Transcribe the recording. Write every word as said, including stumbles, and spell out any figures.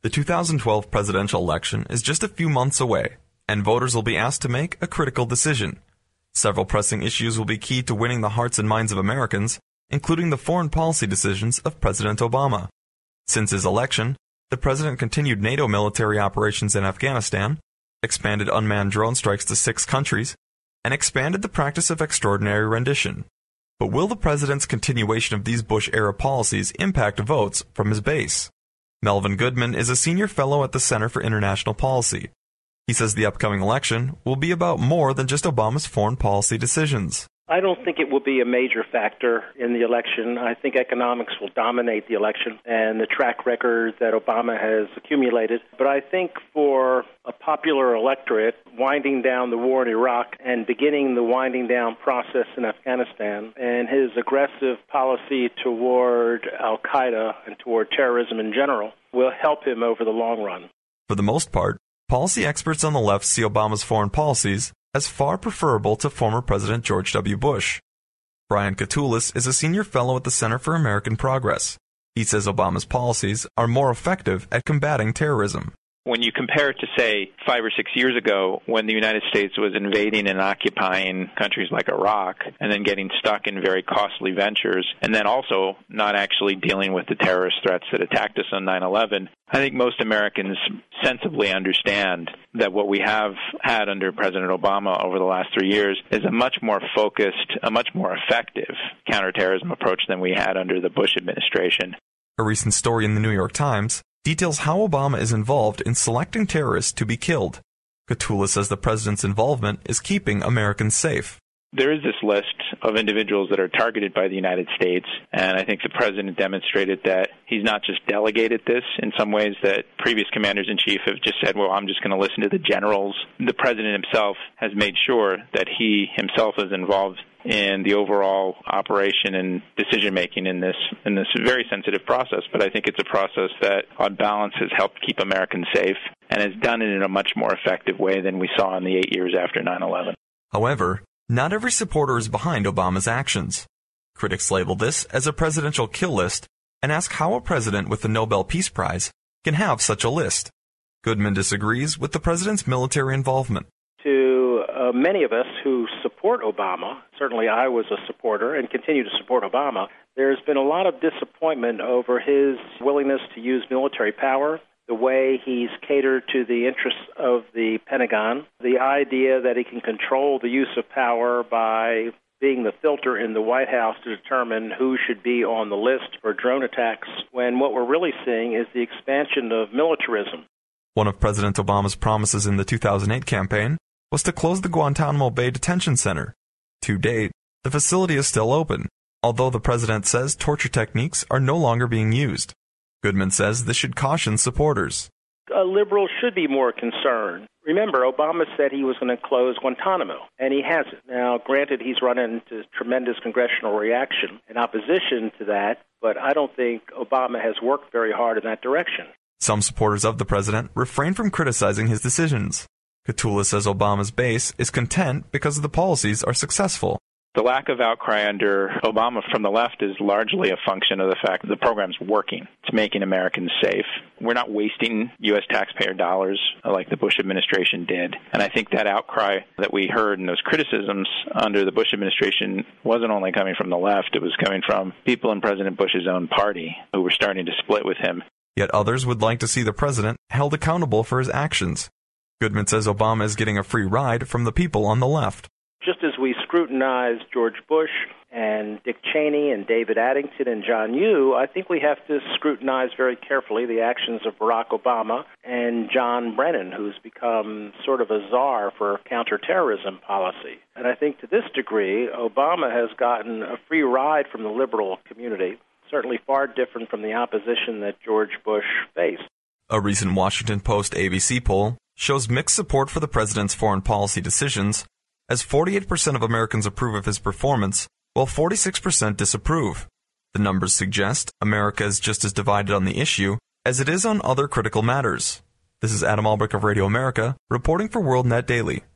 The two thousand twelve presidential election is just a few months away, and voters will be asked to make a critical decision. Several pressing issues will be key to winning the hearts and minds of Americans, including the foreign policy decisions of President Obama. Since his election, the president continued NATO military operations in Afghanistan, expanded unmanned drone strikes to six countries, and expanded the practice of extraordinary rendition. But will the president's continuation of these Bush-era policies impact votes from his base? Melvin Goodman is a senior fellow at the Center for International Policy. He says the upcoming election will be about more than just Obama's foreign policy decisions. I don't think it will be a major factor in the election. I think economics will dominate the election and the track record that Obama has accumulated. But I think for a popular electorate, winding down the war in Iraq and beginning the winding down process in Afghanistan and his aggressive policy toward al-Qaeda and toward terrorism in general will help him over the long run. For the most part, policy experts on the left see Obama's foreign policies as far preferable to former President George W. Bush. Brian Katulis is a senior fellow at the Center for American Progress. He says Obama's policies are more effective at combating terrorism. When you compare it to, say, five or six years ago, when the United States was invading and occupying countries like Iraq, and then getting stuck in very costly ventures, and then also not actually dealing with the terrorist threats that attacked us on nine eleven, I think most Americans sensibly understand that what we have had under President Obama over the last three years is a much more focused, a much more effective counterterrorism approach than we had under the Bush administration. A recent story in the New York Times details how Obama is involved in selecting terrorists to be killed. Katulis says the president's involvement is keeping Americans safe. There is this list of individuals that are targeted by the United States, and I think the president demonstrated that he's not just delegated this in some ways that previous commanders-in-chief have just said, well, I'm just going to listen to the generals. The president himself has made sure that he himself is involved in the overall operation and decision-making in this in this very sensitive process. But I think it's a process that, on balance, has helped keep Americans safe and has done it in a much more effective way than we saw in the eight years after nine eleven. However, not every supporter is behind Obama's actions. Critics label this as a presidential kill list and ask how a president with the Nobel Peace Prize can have such a list. Goodman disagrees with the president's military involvement. To uh, many of us who support Obama, certainly I was a supporter and continue to support Obama, there's been a lot of disappointment over his willingness to use military power, the way he's catered to the interests of the Pentagon, the idea that he can control the use of power by being the filter in the White House to determine who should be on the list for drone attacks, when what we're really seeing is the expansion of militarism. One of President Obama's promises in the two thousand eight campaign was to close the Guantanamo Bay Detention Center. To date, the facility is still open, although the president says torture techniques are no longer being used. Goodman says this should caution supporters. A liberal should be more concerned. Remember, Obama said he was going to close Guantanamo, and he hasn't. Now, granted, he's run into tremendous congressional reaction in opposition to that, but I don't think Obama has worked very hard in that direction. Some supporters of the president refrain from criticizing his decisions. Katulis says Obama's base is content because the policies are successful. The lack of outcry under Obama from the left is largely a function of the fact that the program's working. It's making Americans safe. We're not wasting U S taxpayer dollars like the Bush administration did. And I think that outcry that we heard and those criticisms under the Bush administration wasn't only coming from the left, it was coming from people in President Bush's own party who were starting to split with him. Yet others would like to see the president held accountable for his actions. Goodman says Obama is getting a free ride from the people on the left. Just as we scrutinized George Bush and Dick Cheney and David Addington and John Yoo, I think we have to scrutinize very carefully the actions of Barack Obama and John Brennan, who's become sort of a czar for counterterrorism policy. And I think to this degree, Obama has gotten a free ride from the liberal community, certainly far different from the opposition that George Bush faced. A recent Washington Post A B C poll shows mixed support for the president's foreign policy decisions, as forty-eight percent of Americans approve of his performance, while forty-six percent disapprove. The numbers suggest America is just as divided on the issue as it is on other critical matters. This is Adam Albrecht of Radio America, reporting for WorldNet Daily.